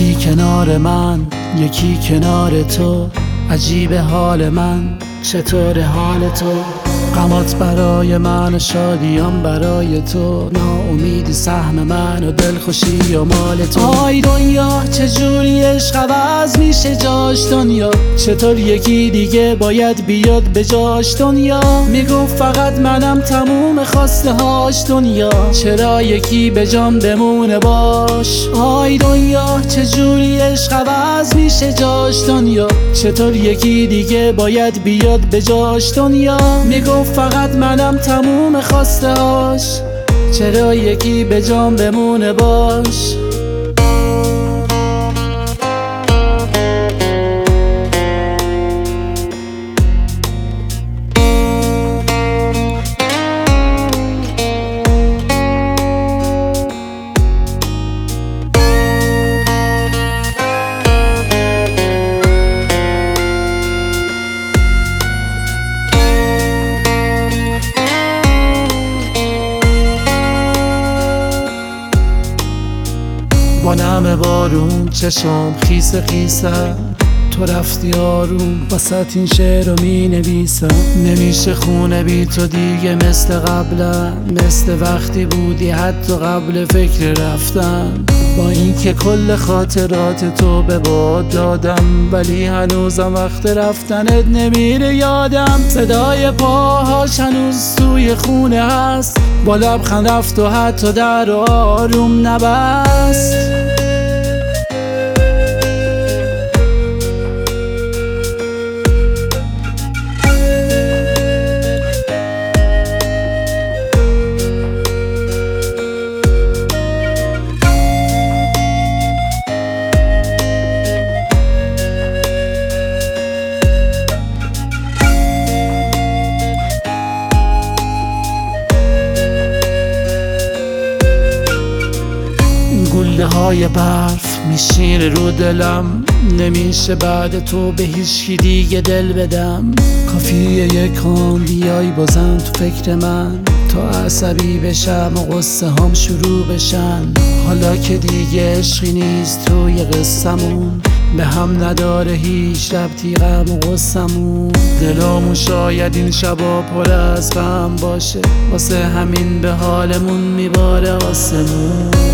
یکی کنار من، یکی کنار تو. عجیب حال من، چطور حال تو؟ غمات برای من و شادیام برای تو. ناامیدی سهم من و دلخوشی و مال تو. آی دنیا چجوری عشق عوض میشه جاش دنیا؟ چطور یکی دیگه باید بیاد به جاش دنیا؟ میگفت فقط منم تموم خواسته هاش دنیا. چرا یکی به جان بمونه باش؟ آی دنیا چجوری عشق عوض میشه جاش دنیا؟ چطور یکی دیگه باید بیاد به جاش دنیا؟ میگفت فقط منم تموم خواسته هاش. چرا یکی به جان بمونه باش؟ با نم بارون چشم خیس خیسم، تو رفتی آروم وسط این شعر رو می نویسم. نمیشه خونه بی تو دیگه مثل قبلا، مثل وقتی بودی حتی قبل فکر رفتن. با اینکه کل خاطرات تو به باد دادم، ولی هنوزم وقت رفتنت نمیره یادم. صدای پاهاش هنوز توی خونه هست، با لبخند رفت و حتی در رو آروم نبست. گله های برف میشینه رو دلم، نمیشه بعد تو به هیچکی دیگه دل بدم. کافیه یک آن بیای بازم تو فکر من، تا عصبی بشم و قصه هم شروع بشن. حالا که دیگه عشقی نیست توی قصمون، به هم نداره هیچ ربطی غم و غصمون. دلامون شاید این شبا پر از غم باشه، واسه همین به حالمون میباره آسمون.